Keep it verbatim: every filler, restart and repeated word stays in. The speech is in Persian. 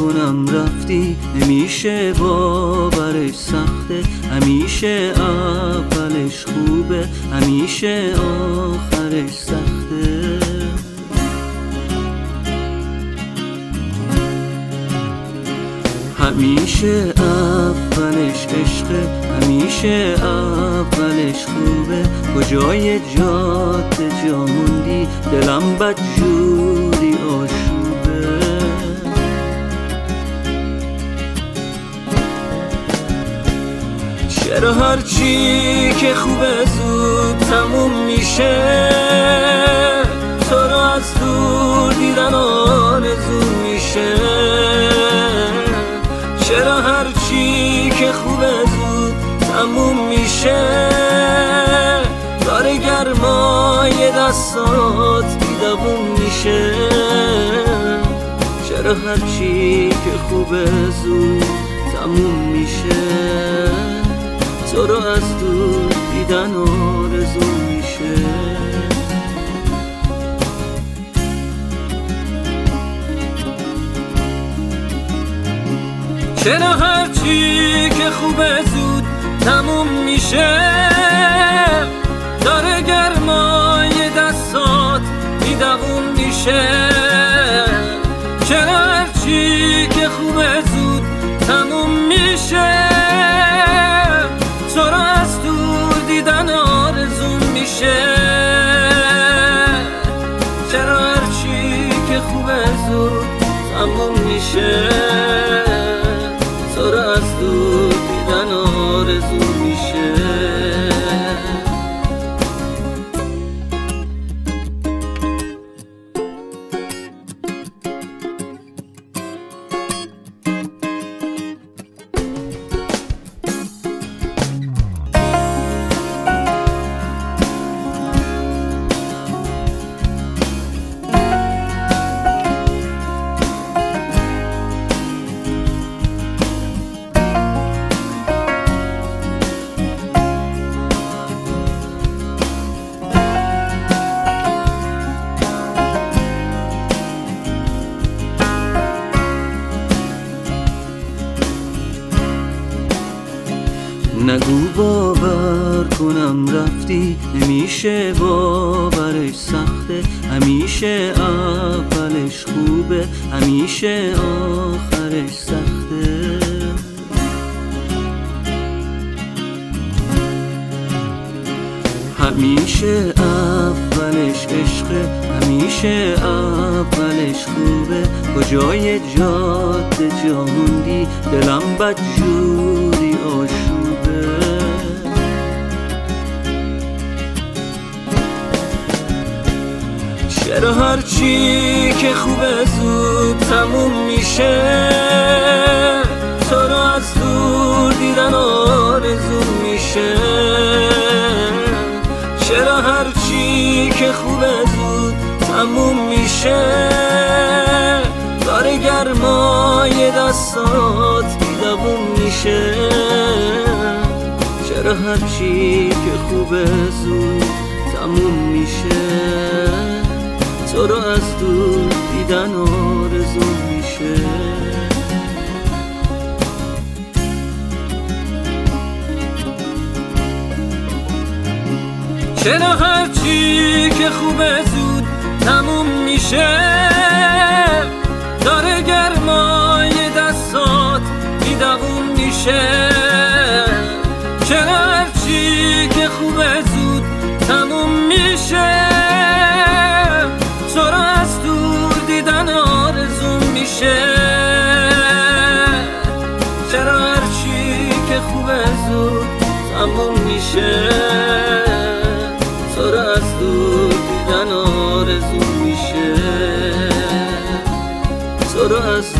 کنم رفتی، نمیشه باورش سخته، همیشه اولش خوبه، همیشه آخرش سخته. همیشه اولش عشقه، همیشه اولش خوبه، کجای جاده جا موندی، دلم بدجوری آشوبه. چرا هرچی که خوبه زود تموم میشه، تو رو از دور دیدن آرزو میشه. چرا هرچی که خوبه زود تموم میشه، داره گرمای دستات بیدبون میشه. چرا هرچی که خوبه زود تموم میشه، تو رو از دور دیدن آرزو میشه. چرا هرچی که خوبه زود تموم میشه، داره گرمای دستات بیدبون میشه. چرا هرچی که خوبه زود تموم میشه، تو رو از دور دیدن آرزو میشه. چرا هرچی که خوبه زود تموم میشه، تو رو از دور دیدن آرزو میشه. نگو باور کنم رفتی، نمیشه باورش سخته، همیشه اولش خوبه، همیشه آخرش سخته. همیشه اولش عشقه، همیشه اولش خوبه، کجای جاده جا موندی، دلم بدجوری آشوبه. چرا هرچی که خوبه زود تموم میشه، تو رو از دور دیدن آرزو میشه. چرا هرچی که خوبه زود تموم میشه، داره گرمای دستات بیدبون میشه. چرا هرچی که خوبه زود تموم میشه، تو رو از دور دیدن آرزو میشه. چرا هرچی که خوبه زود تموم میشه، داره گرمای دستات بیدبون میشه. چرا هرچی که خوبه زود تموم میشه، تو رو از دور دیدن آرزو میشه. چرا هرچی که خوبه زود تموم میشه، تو رو از دور دیدن آرزو میشه. تو رو از